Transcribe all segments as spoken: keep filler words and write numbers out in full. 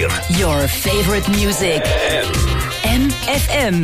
vier. Your favorite music. M F M.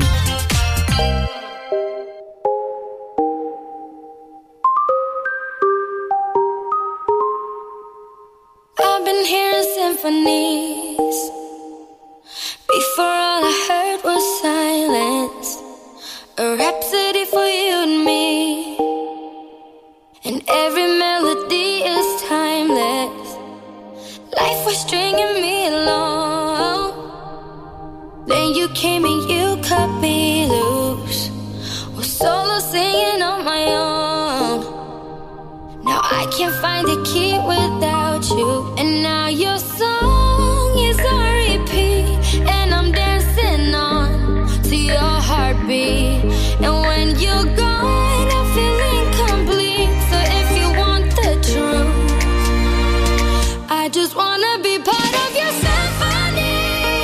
I've been hearing symphonies. Before all I heard was silence. A rhapsody for you and me. And every melody is timeless. Life was stringing me along. Then you came and you cut me loose. Was solo singing on my own. Now I can't find the key without you. And now your song is on repeat. And I'm dancing on to your heartbeat. And when you're gone, I feel incomplete. So if you want the truth, I just wanna be part of your symphony.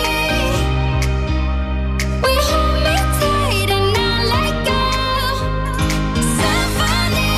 We hold me tight and not let go. Symphony,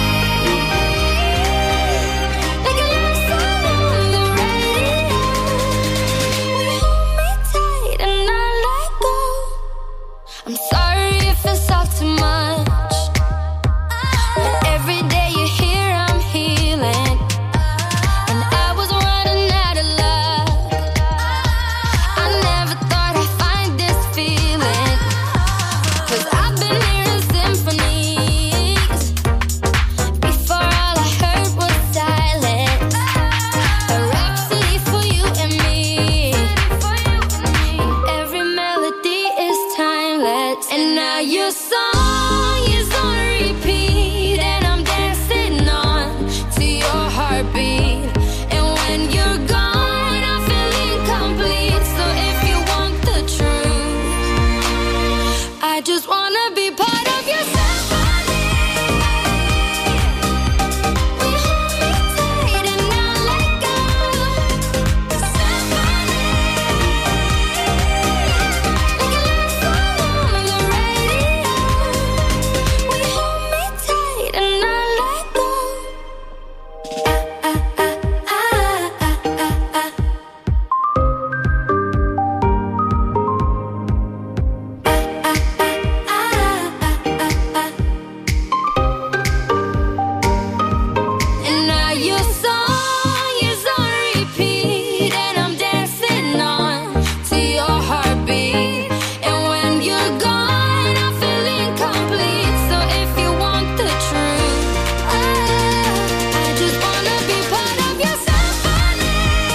like a love song on the radio. We hold me tight and not let go. I'm sorry if it's all too much, but every day you're here, I'm healing. And I was running out of luck. I never thought I'd find this feeling. Cause I've been hearing symphonies. Before all I heard was silence. A rhapsody for you and me. And every melody is timeless. And now your song is on repeat. And I'm dancing on to your heartbeat. And when you're gone, I feel incomplete. So if you want the truth, I just wanna be part of your symphony. We hold me tight and not let go. Symphony, like a love song on the radio. We hold me tight and not let go. Ah, ah, ah, ah, ah, ah, ah. And now your song is on repeat. And I'm dancing on to your heartbeat. And when you're gone, I feel incomplete. So if you want the truth, I just wanna be part of your symphony.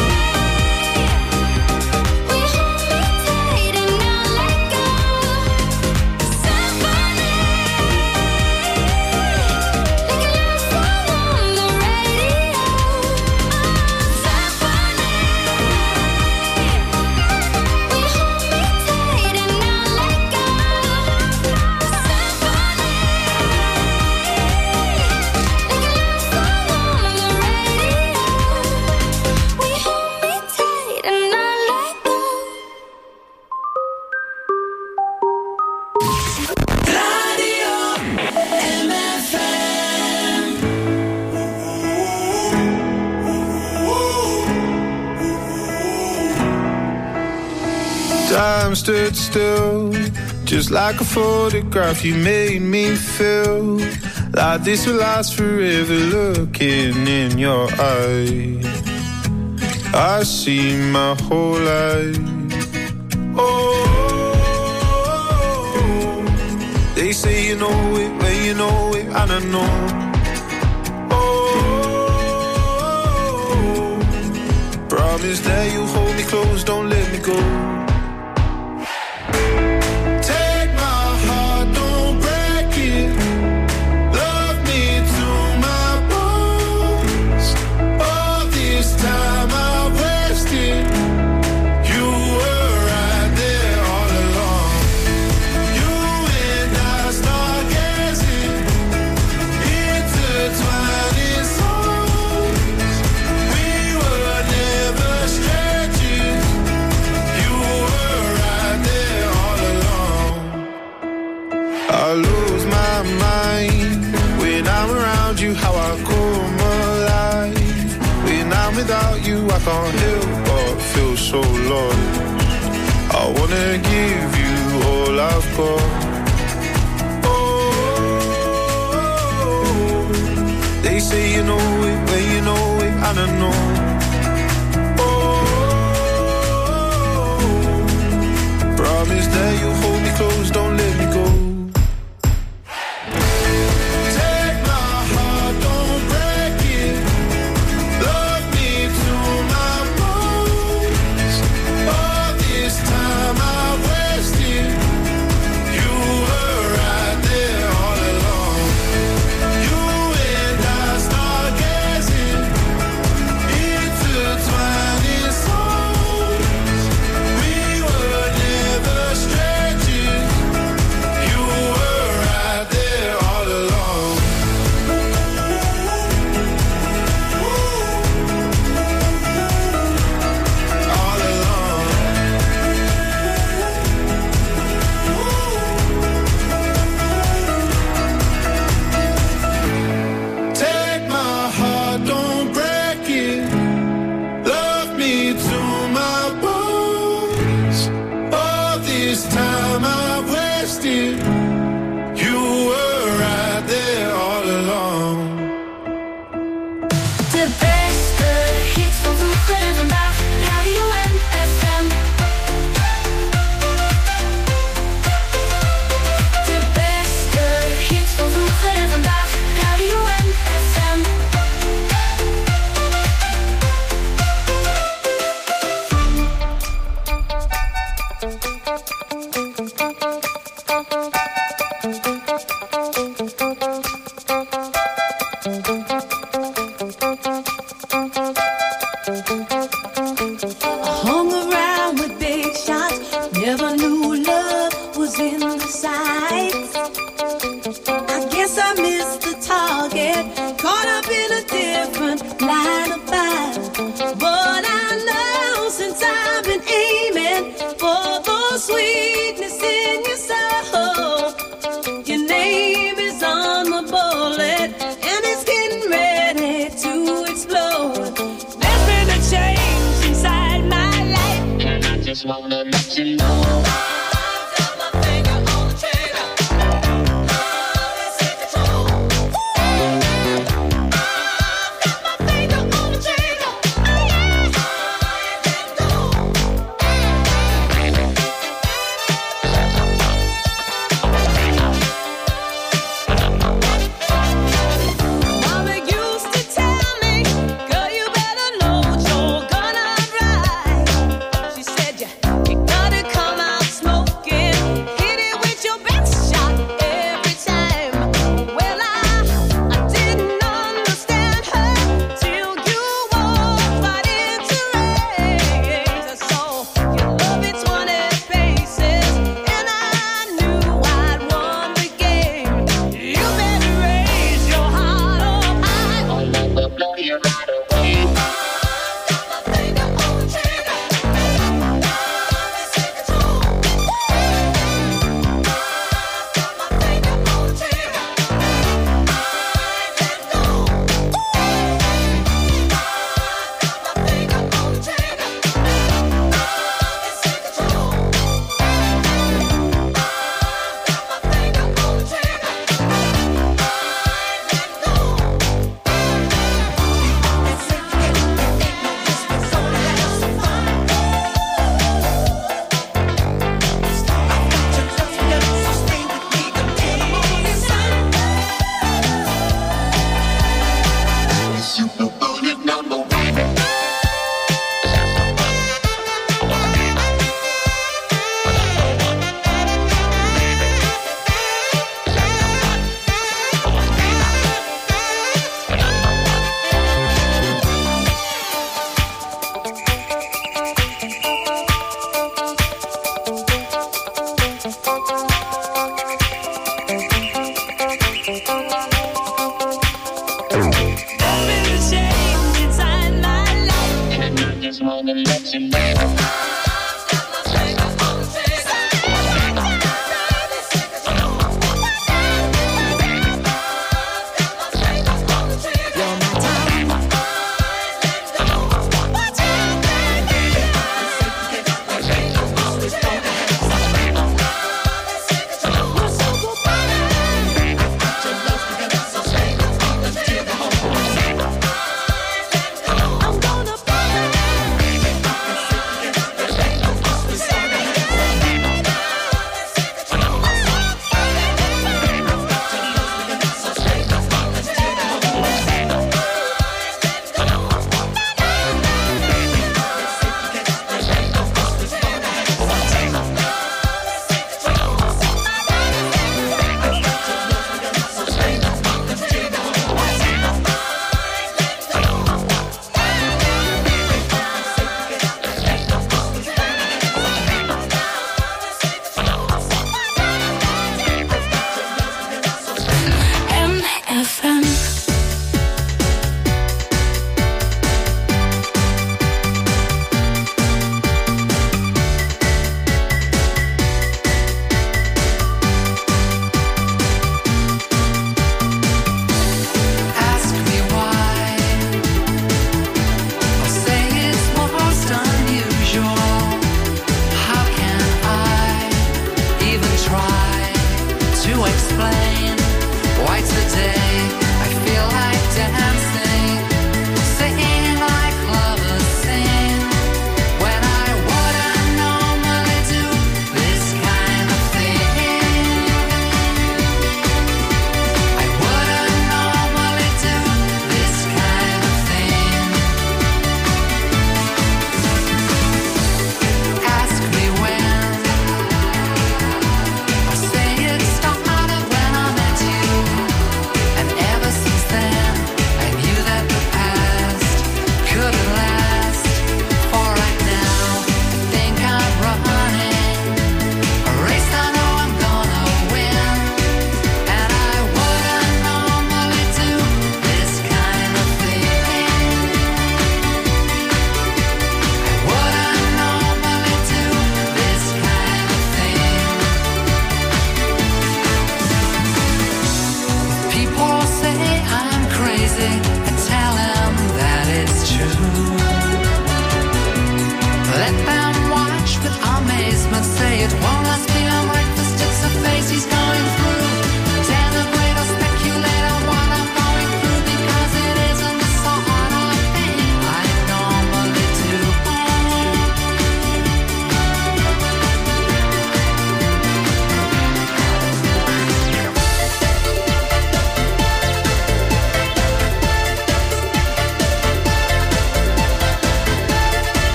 We hold me tight and not let go. Symphony, like a love song on the radio. Symphony, we hold me tight and not let go. Symphony, like a love song on the radio. We hold me tight and not let go. Time stood still, just like a photograph. You made me feel like this will last forever. Looking in your eyes, I see my whole life. Oh, they say you know it when you know it, and I know. Oh, promise that you'll hold me close, don't let me go. Take my heart, don't break it. Love me to my bones. All this time I wasted. You were right there all along. You and I stargazing, intertwining souls. We were never strangers. You were right there all along. I lose my mind when I'm around you. How I come alive when I'm without you. I can't help but feel so lost. I wanna give you all I've got. Oh, they say you know it when you know it, and I know. Oh, promise that you'll hold me close, don't let me go.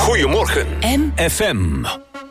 Goedemorgen. M F M.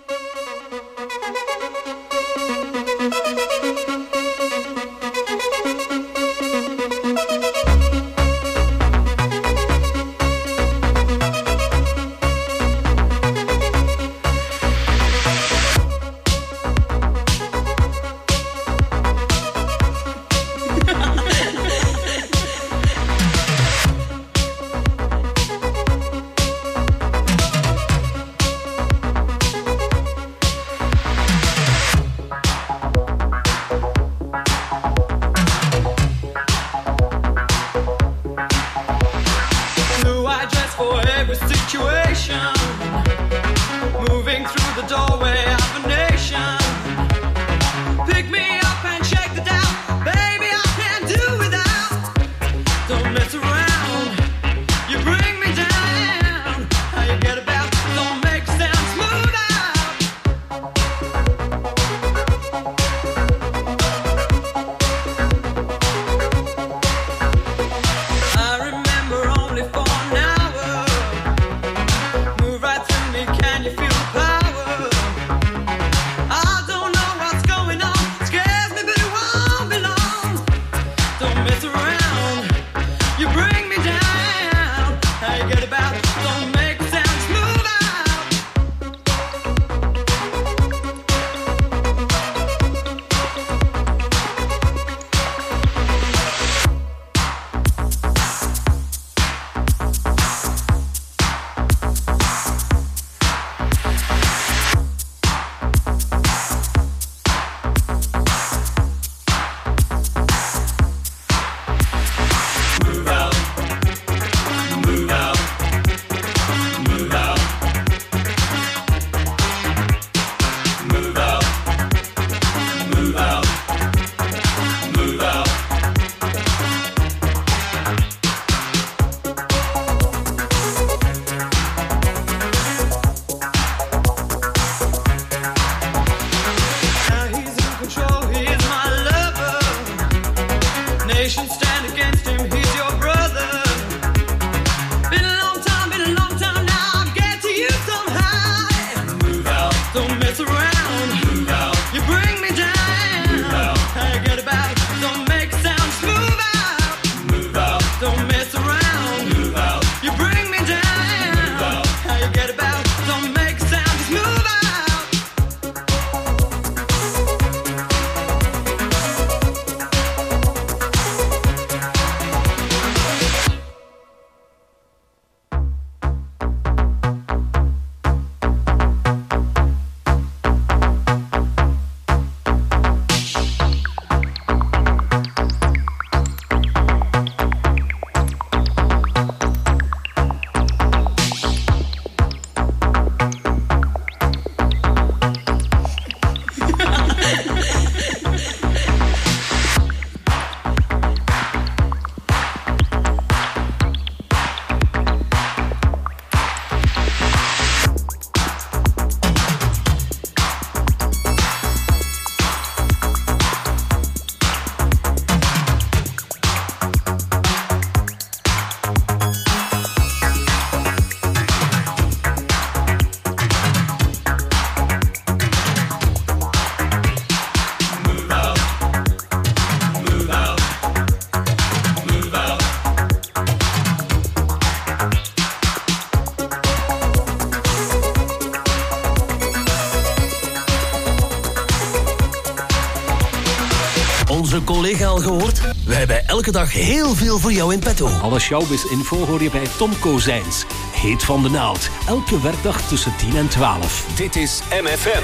Onze collega al gehoord? We hebben elke dag heel veel voor jou in petto. Alle showbiz-info hoor je bij Tom Kozijns. Heet van de naald. Elke werkdag tussen tien en twaalf. Dit is M F M.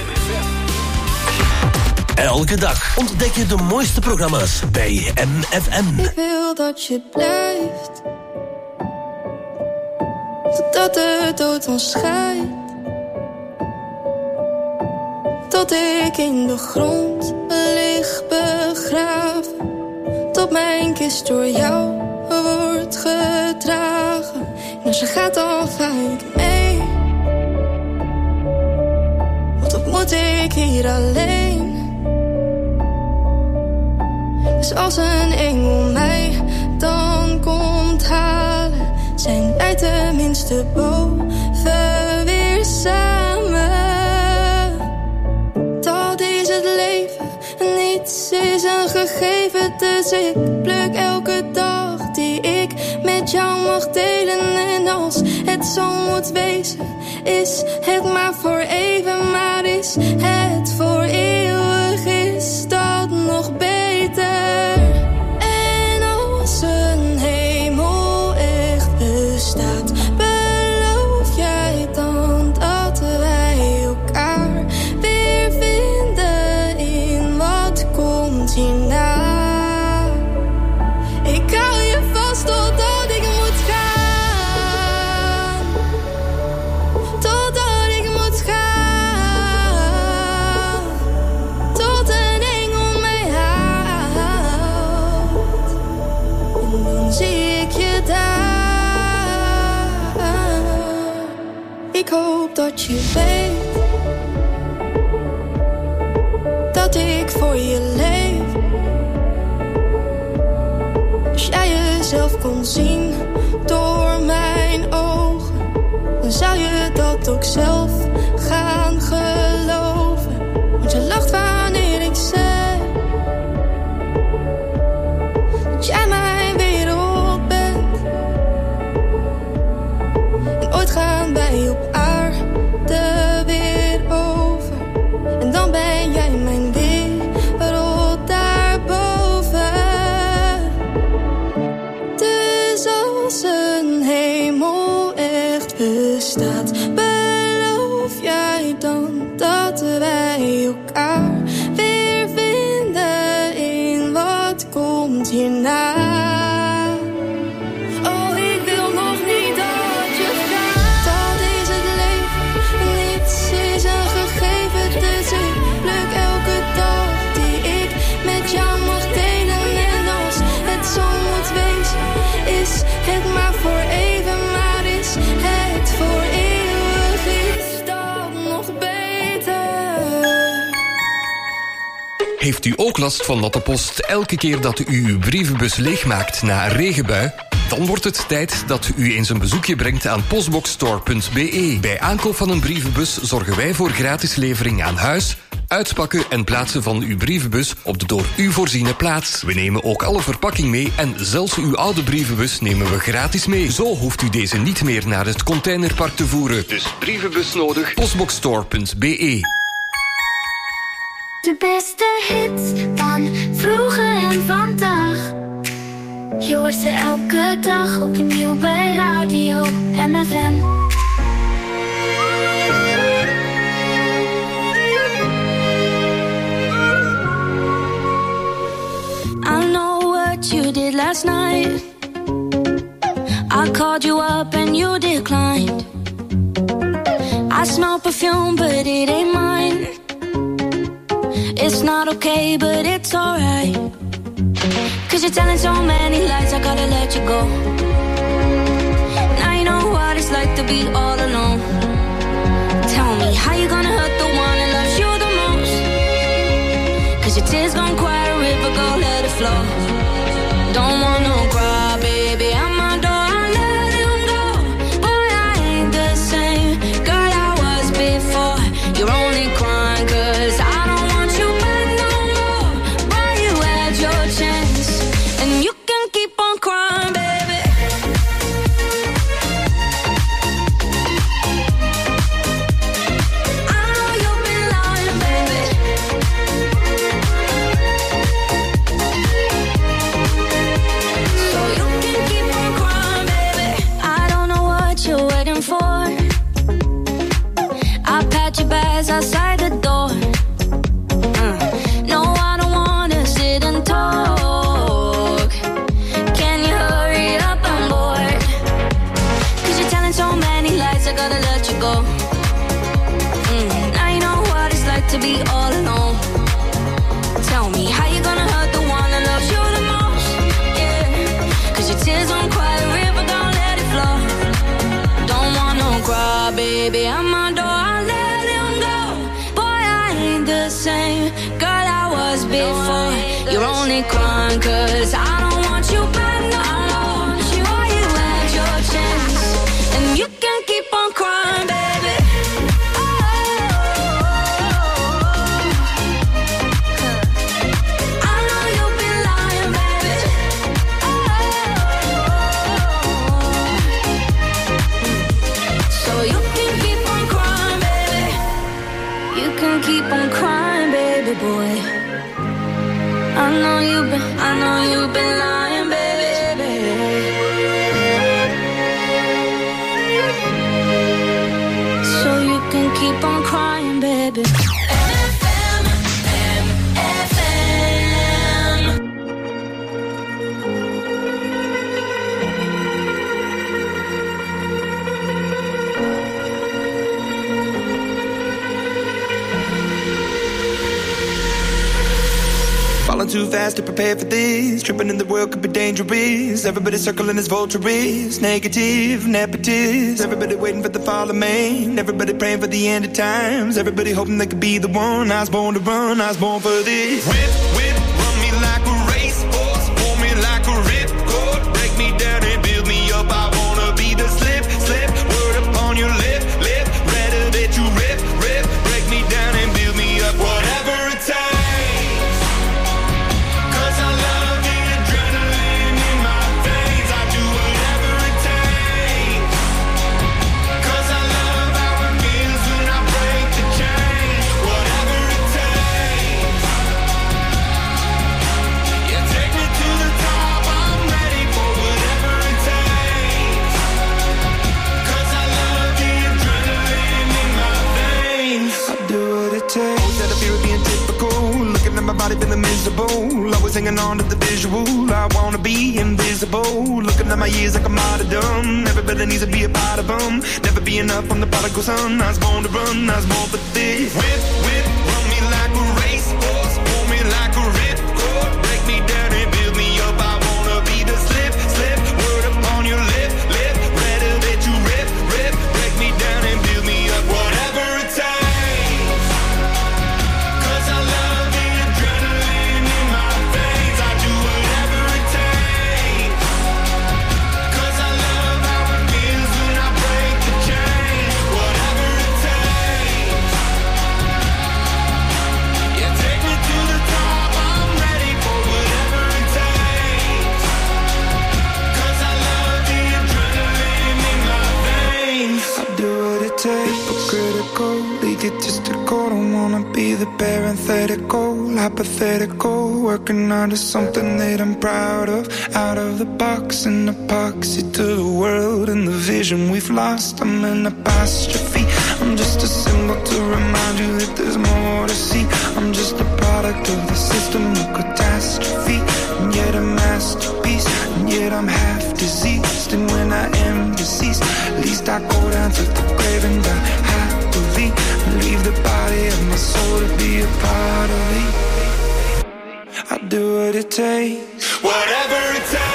Elke dag ontdek je de mooiste programma's bij M F M. Ik wil dat je blijft, totdat de dood ons scheidt. Tot ik in de grond lig begraven, tot mijn kist door jou wordt gedragen. En als je gaat dan ga ik mee, want wat moet ik hier alleen? Dus als een engel mij dan komt halen, zijn wij tenminste boven weer. Dus ik pluk elke dag die ik met jou mag delen. En als het zo moet wezen, is het maar voor even. Maar is het voor eeuwig, is dat nog beter. En als een hemel echt bestaat, beloof jij dan dat wij elkaar weer vinden in wat komt hierna? Ik hou je vast totdat ik moet gaan, totdat ik moet gaan, tot een engel mij haalt. En dan zie ik je daar. Ik hoop dat je weet dat ik voor je leef. Als jij jezelf kon zien door mijn ogen, dan zou je dat ook zelf gaan geloven. Want je lacht wanneer ik zeg dat jij mijn wereld bent. En ooit gaan wij op aarde weer over. En dan ben jij mijn wereld daarboven. Dus als een hemel echt bestaat, beloof jij dan dat wij elkaar weer vinden in wat komt hierna? Oh, ik wil nog niet dat je gaat. Dat is het leven, niets is een gegeven. Dus ik pluk elke dag die ik met jou mag delen. En als het zo moet wezen, is het maar voor even. Maar is het voor eeuwig, is dat nog beter. Heeft u ook last van natte post elke keer dat u uw brievenbus leegmaakt na een regenbui? Dan wordt het tijd dat u eens een bezoekje brengt aan postboxstore punt b e. Bij aankoop van een brievenbus zorgen wij voor gratis levering aan huis, uitpakken en plaatsen van uw brievenbus op de door u voorziene plaats. We nemen ook alle verpakking mee en zelfs uw oude brievenbus nemen we gratis mee. Zo hoeft u deze niet meer naar het containerpark te voeren. Dus brievenbus nodig, postboxstore punt b e. De beste hits van vroeger en vandaag. Je hoort ze elke dag opnieuw bij Radio M F M. I know what you did last night. I called you up and you declined. I smell perfume but it ain't mine. It's not okay but it's alright. Cause you're telling so many lies, I gotta let you go. Now you know what it's like to be all alone. Tell me, how you gonna hurt the one that loves you the most? Cause your tears gon' quiet a river, go let it flow. Don't wanna cry, baby, I'm my door, I let him go. Boy, I ain't the same girl I was before. You're only crying cause I don't want you back no more. Boy, you had your chance and you can keep on crying, baby. I know you've been lying, baby. So you can keep on crying, baby. I don't know what you're waiting for. I pat your bags outside the door. Uh, no, I don't wanna sit and talk. Can you hurry up? I'm bored. Cause you're telling so many lies, I gotta let you go. Mm, now you know what it's like to be all alone. Tell me, how you gonna hurt the one that loves you the most? Yeah, cause your tears don't quiet a river, don't let it flow. Don't wanna cry, baby, I'm my door, I let him go. Boy, I ain't the same girl I was before. You're only crying cause I don't want you back no more. Boy, you had your chance and you can keep on crying, baby. I know you've been lying, baby. baby boy. I know you've been, I know you've been lying, baby. So you can keep on crying, baby. Falling too fast to prepare for this. Tripping in the world could be dangerous. Everybody circling as vultures. Negative, nepotist. Everybody waiting for the fall of man. Everybody praying for the end of times. Everybody hoping they could be the one. I was born to run, I was born for this. Whip, whip, run me like a racehorse. Pull me like a ripcord. Break me down and build me up. I wanna be the slip, slip. Word upon your lip, lip. Rather that you rip, rip. Break me down and build me up. Whatever it takes. My body feeling miserable, always hanging on to the visual. I wanna be invisible, looking at my years like I'm martyrdom. Everybody needs to be a part of them. Never be enough on the prodigal son. I was born to run, I was born for this. Whip, whip, run me like a racehorse. Pull me like a ripcord. Break me down and build me up. I wanna be the slip, slip. Word upon your lip, lip. Rather that you rip, rip. Break me down and build me up. Whatever it takes. Egotistical, don't wanna be the parenthetical, hypothetical, working out of something that I'm proud of. Out of the box, an epoxy to the world and the vision we've lost. I'm an apostrophe, I'm just a symbol to remind you that there's more to see. I'm just a product of the system of catastrophe, and yet a masterpiece, and yet I'm half diseased. And when I am deceased, at least I go down to the grave and die happily, and leave the body of my soul to be a part of me. I do what it takes, whatever it takes.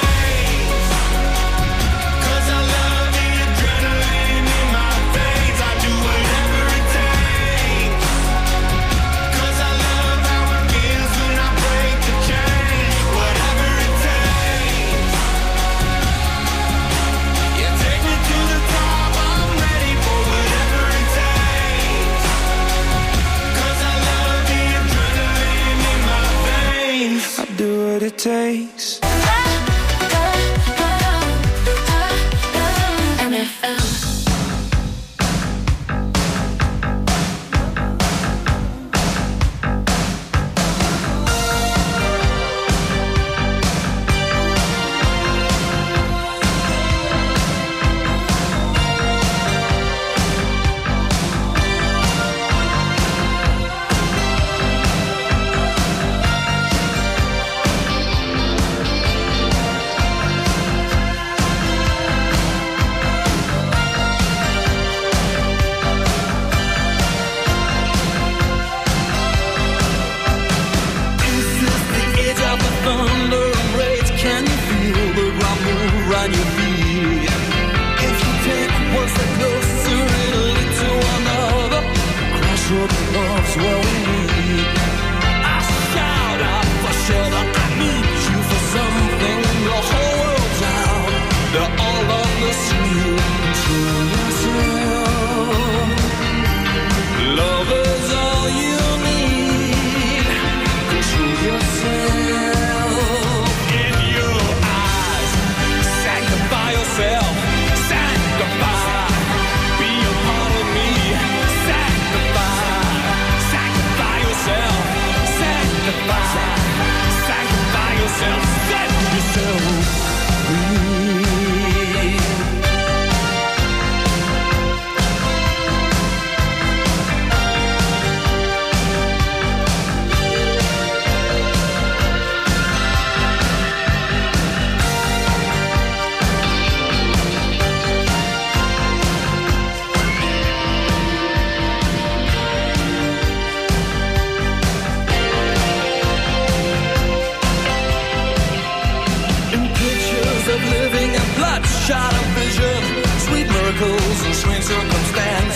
It takes. N F L. Sacrifice, be a part of me. Sacrifice, sacrifice.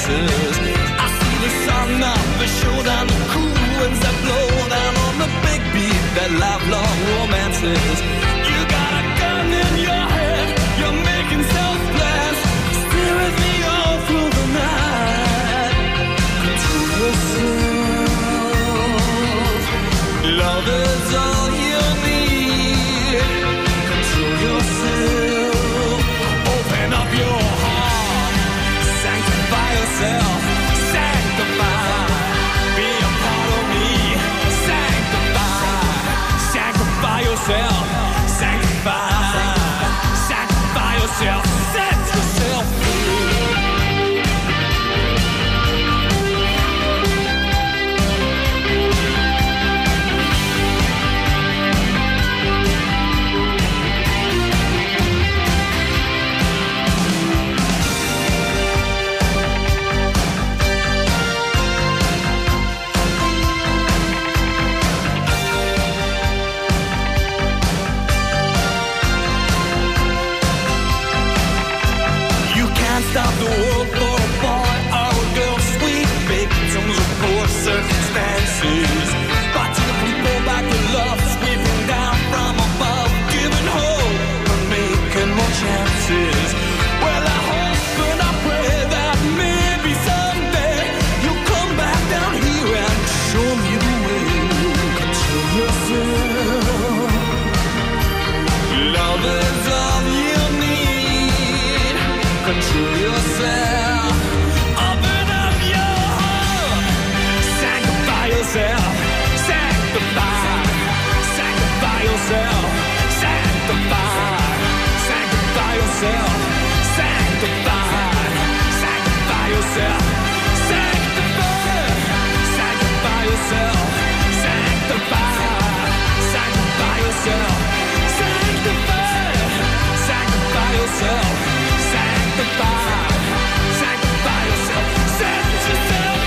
chances. I see the sun up the shore down the cool winds that blow down on the big beat that lifelong romances. You got a gun in your head, you're making self-blast. Stay with me all through the night. Control yourself. Love is all you need. Control yourself. Open up your heart. Sanctify yourself. Sanctify. Be a part of me. Sanctify. Sanctify yourself. Sanctify. Sanctify yourself. Set yourself free. Stop the world for a boy or a girl, sweet victims of poor circumstances. Watching them pull back to love, sweeping down from above, giving hope and making more chances. Well, I hope and I pray that maybe someday you'll come back down here and show me the way. Control yourself. Love is all you need. Control yourself. Open up your heart. Sanctify yourself. Sanctify. Sanctify yourself. Sanctify. Sanctify yourself. Sanctify. Sanctify yourself. Sanctify. Sanctify yourself. Sanctify. Sanctify yourself. Sanctify. Sanctify yourself. Sanctify, sanctify yourself, set yourself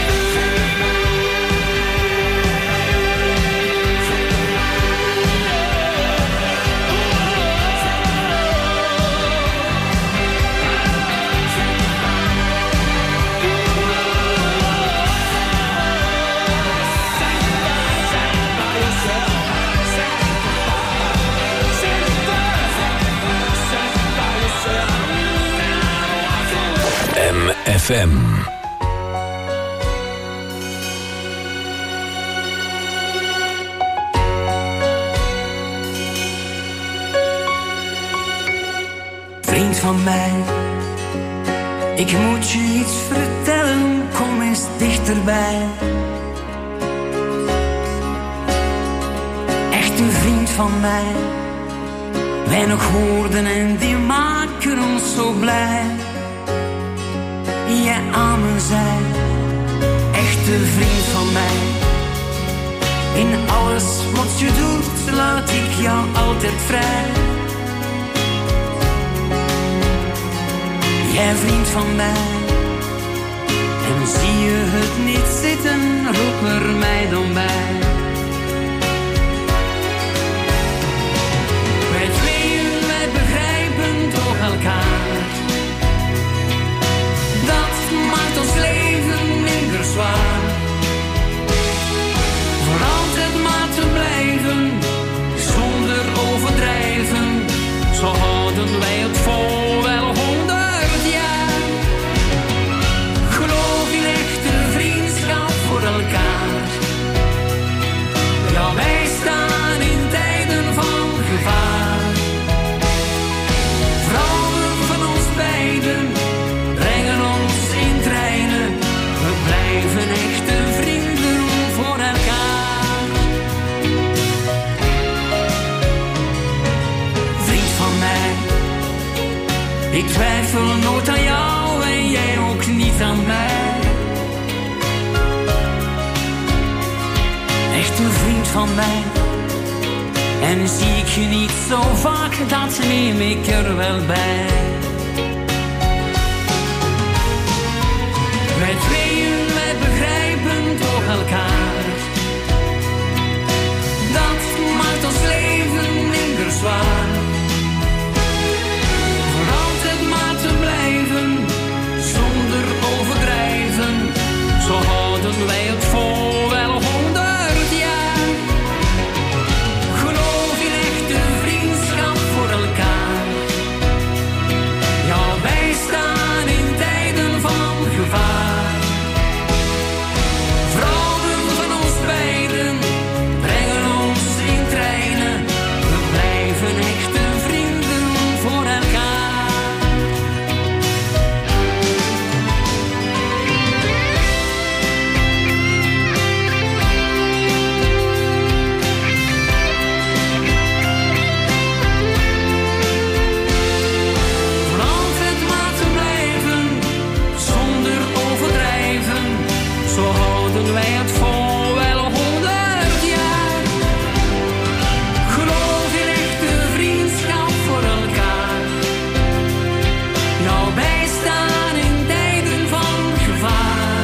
M F M. Vriend van mij, ik moet je iets vertellen, kom eens dichterbij. Echt een vriend van mij, weinig woorden en die maken ons zo blij. Jij aan me zij, echte vriend van mij. In alles wat je doet, laat ik jou altijd vrij. Jij vriend van mij, en zie je het niet zitten, roep er mij dan bij. Wij tweeën, wij begrijpen toch elkaar. Dat maakt ons leven minder zwaar. Voor altijd maar te blijven, zonder overdrijven. Zo houden wij het vol wel honderd jaar. Geloof in echte vriendschap voor elkaar. Ja, wij staan in tijden van gevaar. Vrouwen van ons beiden brengen ons in treinen. We blijven echte vrienden voor elkaar. Vriend van mij, ik twijfel nooit aan jou en jij ook niet aan mij. Echt een vriend van mij, en zie ik je niet zo vaak, dat neem ik er wel bij. Wij tweeën, wij begrijpen toch elkaar. Dat maakt ons leven minder zwaar. Voor altijd maar te blijven, zonder overdrijven. houden wij het vol wel honderd jaar. Geloof in echte vriendschap voor elkaar. Ja, wij staan in tijden van gevaar. Vrouwen van ons beiden brengen ons in treinen. We blijven echte vrienden voor elkaar. Wij het vol wel honderd jaar. Geloof in echte vriendschap voor elkaar. Nou, wij staan in tijden van gevaar.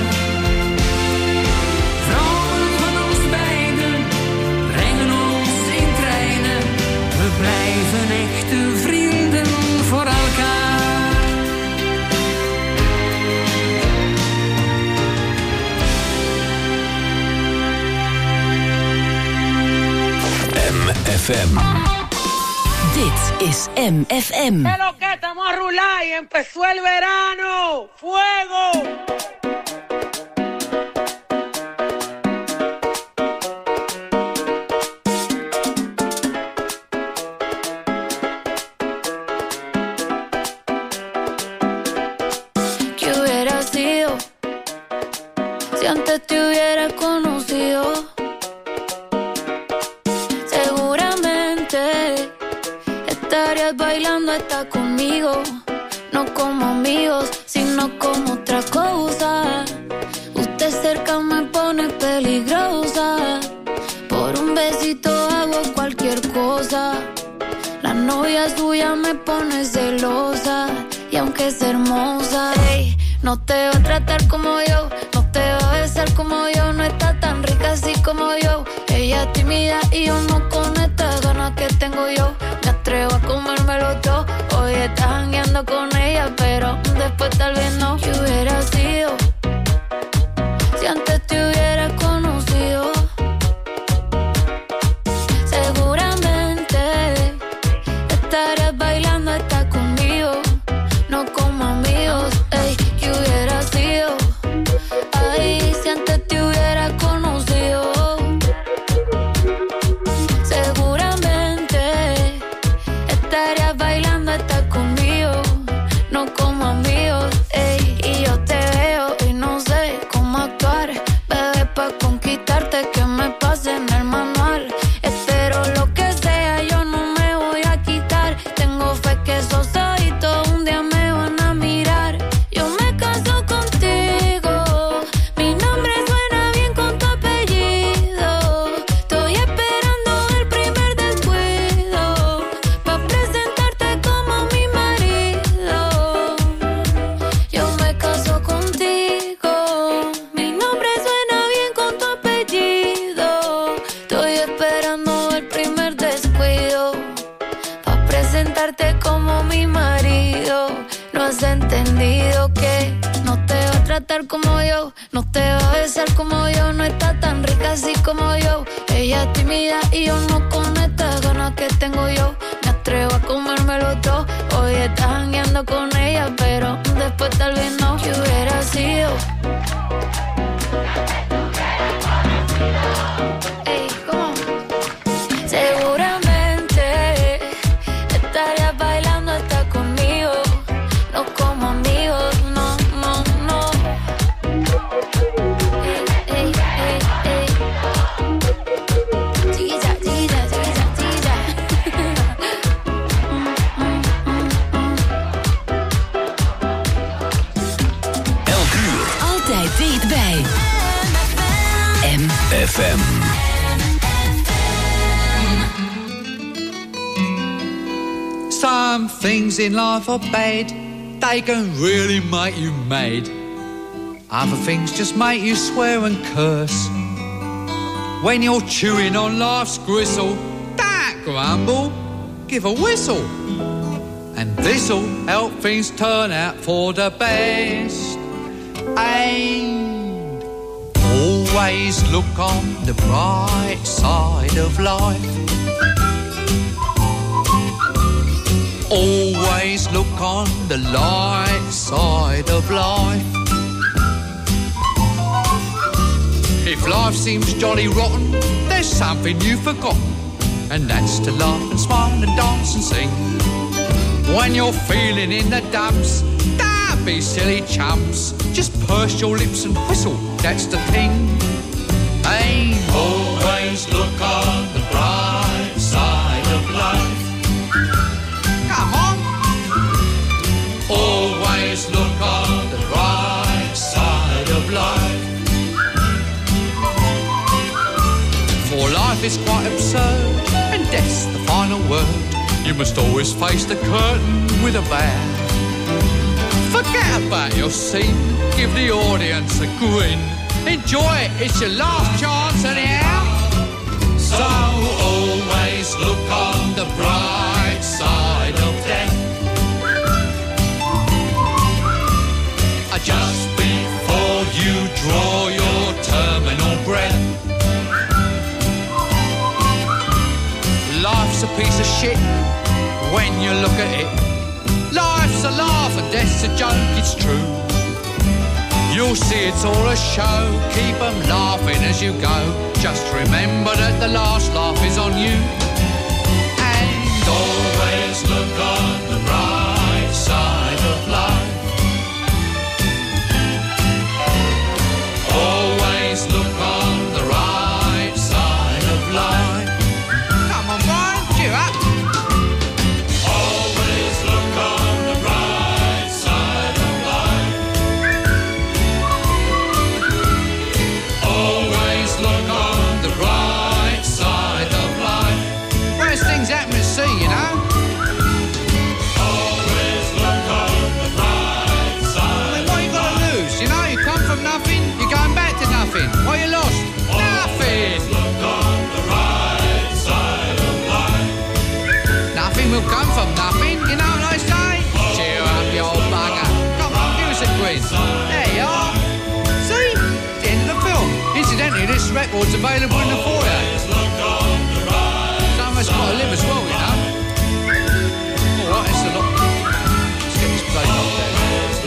Vrouwen van ons beiden brengen ons in treinen. We blijven echte vrienden voor elkaar. F M. Dit is M F M. ¿Qué lo que estamos a rular y empezó el verano? ¡Fuego! ¿Qué hubiera sido si antes te hubiera conocido? Estarías bailando hasta conmigo, no como amigos, sino como otra cosa. Usted cerca me pone peligrosa, por un besito hago cualquier cosa. La novia suya me pone celosa, y aunque es hermosa, hey, no te va a tratar como yo, no te va a besar como yo, no está tan rica así como yo. Ella es tímida y yo no con estas ganas que tengo yo. Me atrevo a comérmelo todo. Hoy estás jangueando con ella, pero después tal vez no. ¿Qué hubiera sido si antes te hubiera conocido? Seguramente estarías bailando hasta conmigo, no como amigos. Ey, ¿qué hubiera sido? Ay, si antes te hubiera conocido. Seguramente estarías bailando hasta conmigo, no como amigos. Ey, y yo te veo y no sé cómo actuar, bebé, pa' conquistarte que me pase en el manual. Espero lo que sea, yo no me voy a quitar. Tengo fe que esos ojitos un día me van a mirar. Yo me caso contigo, mi nombre suena bien con tu apellido. Estoy esperando el primer descuido pa' presentarte como mi marido. Yo me caso contigo, mi nombre suena bien con tu apellido. Estoy esperando el primer descuido pa' presentarte como mi marido. No has entendido que no te va a tratar como yo, no te va a besar como yo, no está tan rica así como yo. Ella es tímida y yo no con estas ganas que tengo yo. Me atrevo a comérmelo todo. Hoy estás jangueando con ella, pero después tal vez no. ¿Qué hubiera sido? Ey, ¿cómo? Seguramente estarías bailando hasta conmigo, no como amigos, no, no, no. Ey, ey, ey, ey. Chiquilla, chiquilla, chiquilla, chiquilla. Elk uur. Altijd dichtbij. M F M. Some things in life are bad, they can really make you mad. Other things just make you swear and curse. When you're chewing on life's gristle, don't grumble, give a whistle. And this'll help things turn out for the best. And all Always look on the bright side of life. Always look on the light side of life. If life seems jolly rotten, there's something you've forgotten, and that's to laugh and smile and dance and sing. When you're feeling in the dumps, don't be silly chumps. Just purse your lips and whistle, that's the thing. Hey, always look on the bright side of life. Come on. Always look on the bright side of life. For life is quite absurd, and death's the final word. You must always face the curtain with a bow. Forget about your scene, give the audience a grin. Enjoy it, it's your last chance anyhow. So always look on the bright side of death. Just before you draw your terminal breath. Life's a piece of shit when you look at it. Life's a laugh and death's a joke, it's true. You'll see it's all a show, keep them laughing as you go. Just remember that the last laugh is on you. And always look on the bright side of life. Always look on the right side of life. Come on, Brian, cheer up. Always look on the right side of life. Always look on the right side of life. Worst things happen at sea, you know. Always look on the right side. I mean, what you got to lose? You know, you come from nothing, you're going back to nothing. What you lost? Nothing. Look on the right side of life. Nothing will come from nothing, you know what I say? Cheer up, you old bugger. Come on, give us a quiz. There you are. See? It's the end of the film. Incidentally, this record's available in the foyer. Some of us got to live as well, you know. Alright, it's a lot. Let's get this place up there.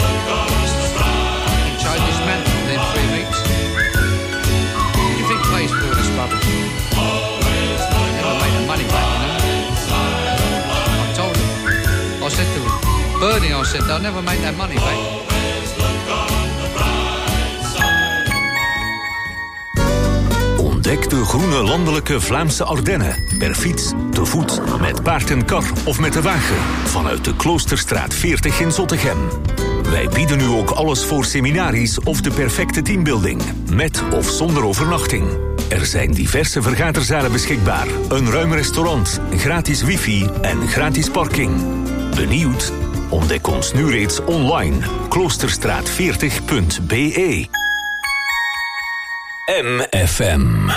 Change this mantle within three weeks. What do you think pays for all this rubbish? Never made the money back, you know. I told him. I said to Bernie, I said, they'll never make that money back. Ontdek de groene landelijke Vlaamse Ardennen. Per fiets, te voet, met paard en kar of met de wagen. Vanuit de Kloosterstraat veertig in Zottegem. Wij bieden nu ook alles voor seminaries of de perfecte teambuilding. Met of zonder overnachting. Er zijn diverse vergaderzalen beschikbaar. Een ruim restaurant, gratis wifi en gratis parking. Benieuwd? Ontdek ons nu reeds online. kloosterstraat veertig punt b e. M F M.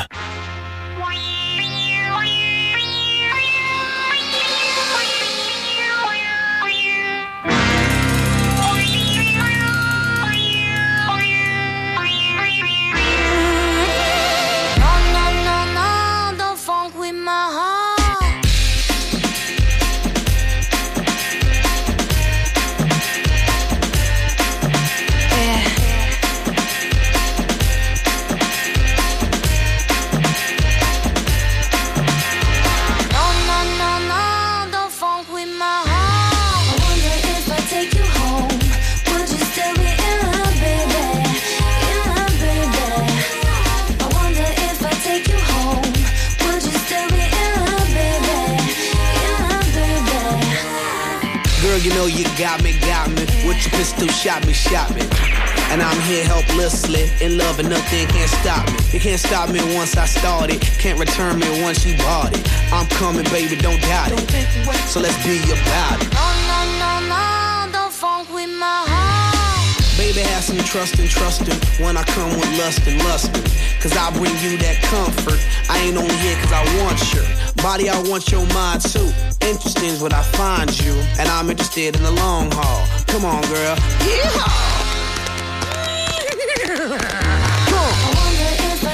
You know you got me, got me. With your pistol, shot me, shot me. And I'm here helplessly, in love and nothing can't stop me. You can't stop me once I started, can't return me once you bought it. I'm coming, baby, don't doubt it. So let's be about it. No, no, no, no, don't funk with my heart. Baby, have some trust and trustin' when I come with lust and lustin'. Cause I bring you that comfort. I ain't only here cause I want your body, I want your mind too. Interesting is when I find you, and I'm interested in the long haul. Come on, girl. Yeah. I wonder if I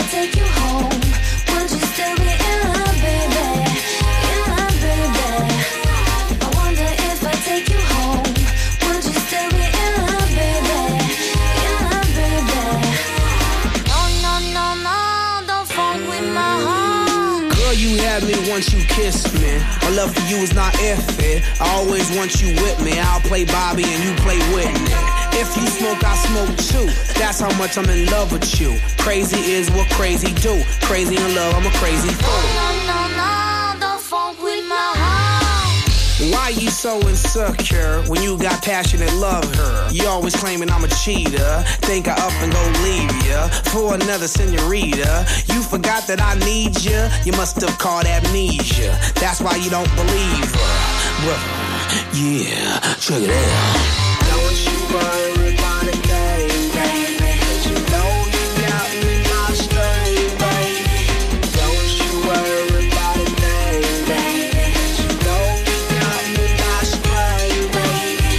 you had me once you kissed me. My love for you is not if it. I always want you with me. I'll play Bobby and you play Whitney. If you smoke, I smoke too. That's how much I'm in love with you. Crazy is what crazy do. Crazy in love, I'm a crazy fool. No, no, no, don't funk with my heart. Why you so insecure when you got passionate love her? You always claiming I'm a cheater. Think I up and go leave ya for another senorita. You forgot that I need ya. You must have caught amnesia. That's why you don't believe her. Well, yeah, check it out. Don't you worry about a thing, baby. 'Cause you know you got me my string, baby. Don't you worry about a thing, baby. 'Cause you know you got me my string, baby.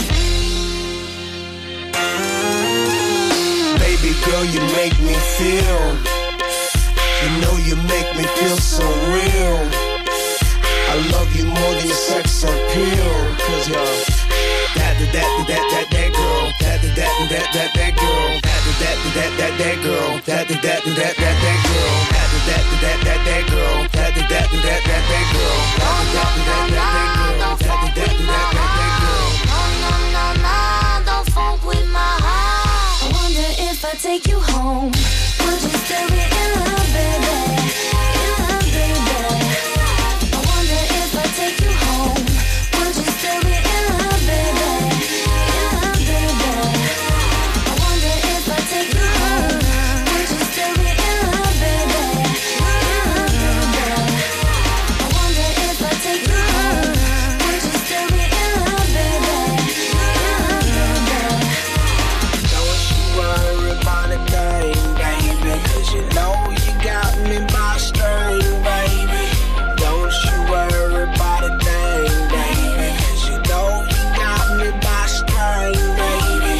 Baby girl, you make me feel. You know you make me feel so real. I love you more than your sex appeal. 'Cause you're that, that, that, that, that, that girl. That, that, that, that, that, that girl. That, that, that, that, that girl. That, that, that, that, that, that girl. That, that, that, that, that girl. That, that, that, that, that, that girl. That, that, that, that, that girl. That, that, that, that, that girl. No, no, no, no, don't funk with my heart. I wonder if I take you home, would you still be in love, baby? In love, baby. I wonder if I take you home, would you still be in love, baby? In love, baby. I wonder if I take you home, would you still be in love, baby? In love, baby. I wonder if I take you home, would you still be in love, baby? In love, baby. Don't you worry about a thing, baby. 'Cause you know you got me by string, baby. Don't you worry about a thing, baby. 'Cause you know you got me by string, baby.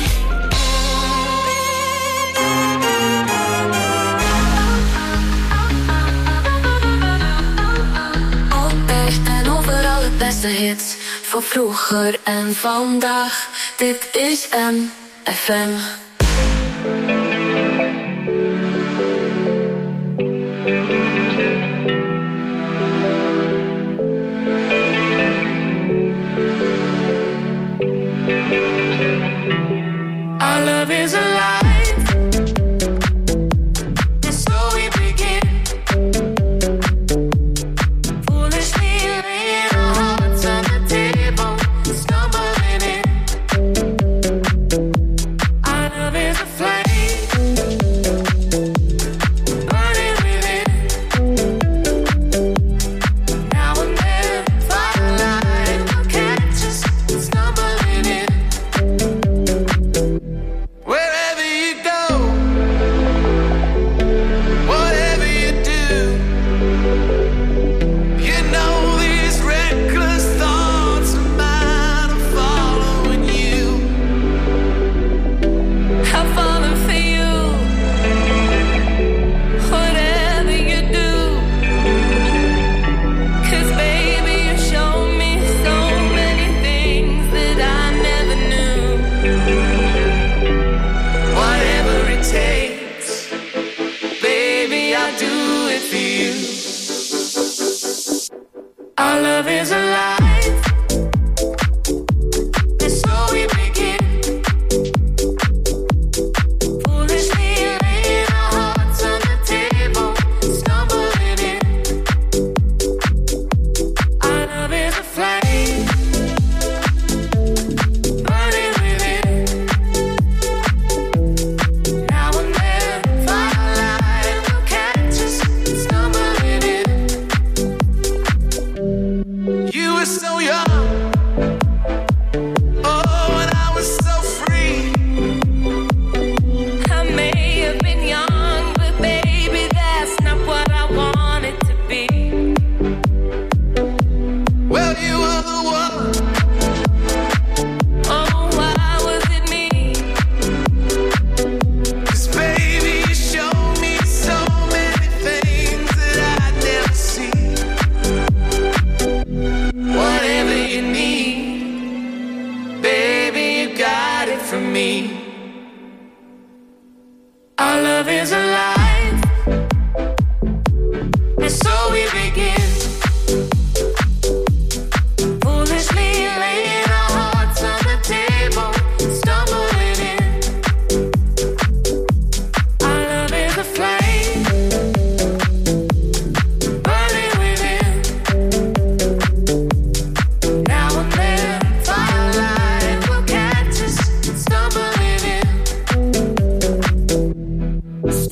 Altijd en overal het beste hits. Voor vroeger en vandaag. Dit is M F M. Our love is alive. And so we begin. Foolishly laying our hearts on the table, stumbling in. Our love is a flame, burning within. Now and then, firelight will catch us stumbling in. Wherever you go, whatever you do, you know these reckless thoughts of mine are following you. I've fallen for you, whatever you do. 'Cause baby, you show me so many things that I never knew. Whatever it takes, baby, I'll do it for you. Our love is alive, and so we begin. Foolishly laying our hearts on the table, stumbling in. Our love is a flame, burning within. Now and then, firelight will catch us stumbling in. You were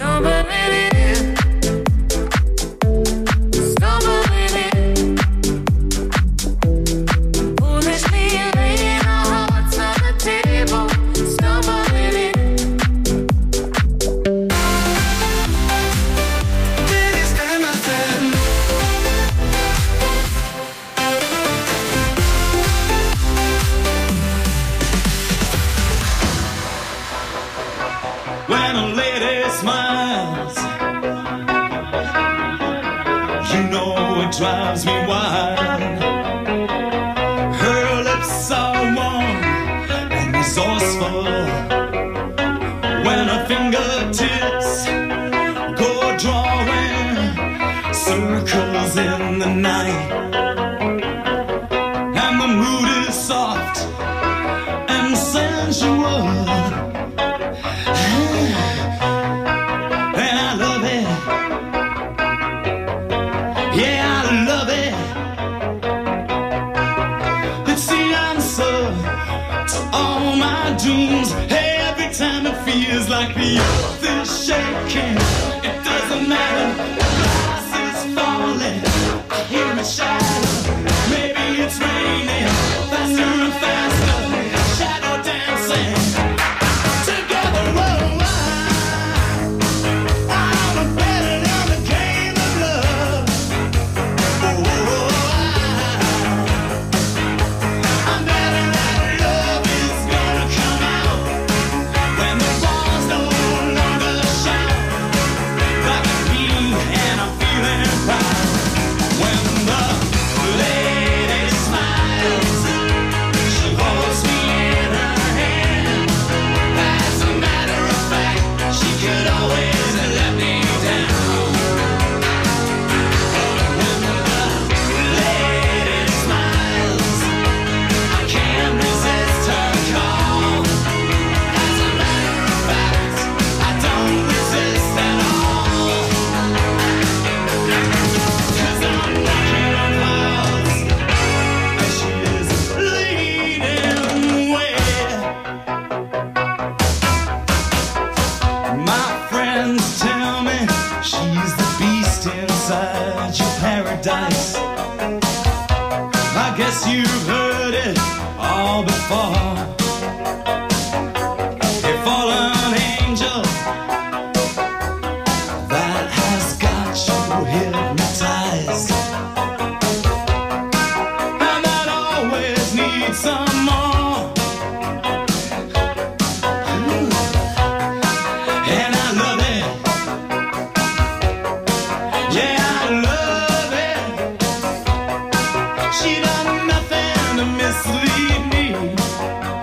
Don't believe it. Don't believe it. Foolishly laying our hearts on the table. Don't believe it. This time I said. When a lady smiles, you know it drives me wild. Her lips are warm and resourceful. When her fingertips go drawing circles in the night, and the mood is soft and sensual. And I love it. Yeah, I love it. It's the answer to all my dreams. Every time it feels like the earth is shaking. It doesn't matter, the glass is falling. I hear it shatter. Maybe it's raining faster and faster. Shadow dancing together. Whoa, I'm better than the game of love. Oh, I'm better than love is gonna come out when the bars no longer shout like a bee, and I'm feeling proud. When the lady smiles, she holds me in her hand. As a matter of fact, she could always let me down. When the lady smiles, I can't resist her call. As a matter of fact, I don't resist at all. 'Cause I'm walking on clouds, and she is leading way. My friends tell me she's the beast inside your paradise. I guess you've heard it all before. A fallen angel that has got you hypnotized, and that always needs some more. And I love it. Yeah, I love it. She done nothing to mislead me.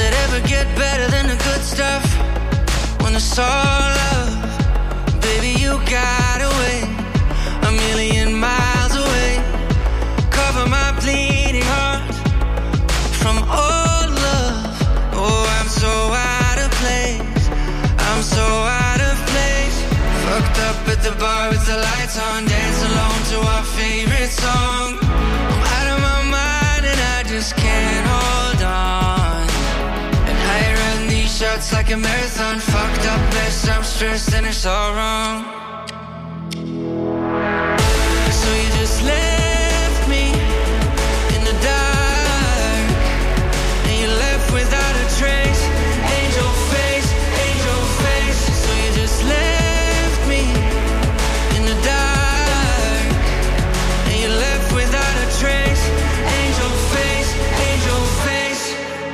it ever get better than the good stuff? When it's all love, baby, you got away, a million miles away. Cover my bleeding heart from all love. Oh, I'm so out of place, I'm so out of place. Fucked up at the bar with the lights on, dance alone to our favorite song. I'm out of my mind and I just can't hold on. And I run these shots like a marathon. Fucked up mess, I'm stressed and it's all wrong. So you just left me in the dark, and you left without a trace. Angel face, angel face. So you just left me in the dark, and you left without a trace. Angel face, angel face.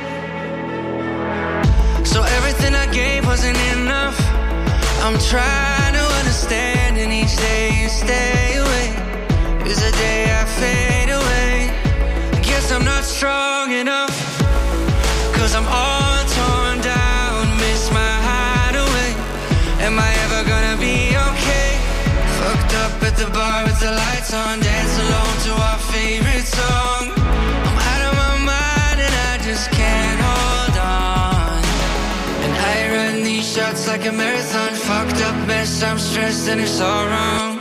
So everything I gave wasn't enough. I'm trying to understand, and each day you stay away is a day I fade away. I guess I'm not strong enough, cause I'm all torn down, miss my hideaway. Am I ever gonna be okay? Fucked up at the bar with the lights on, dance alone to our favorite song. I'm out of my mind and I just can't hold on. And I run these shots like a marathon. Fucked up mess, I'm stressed and it's all wrong.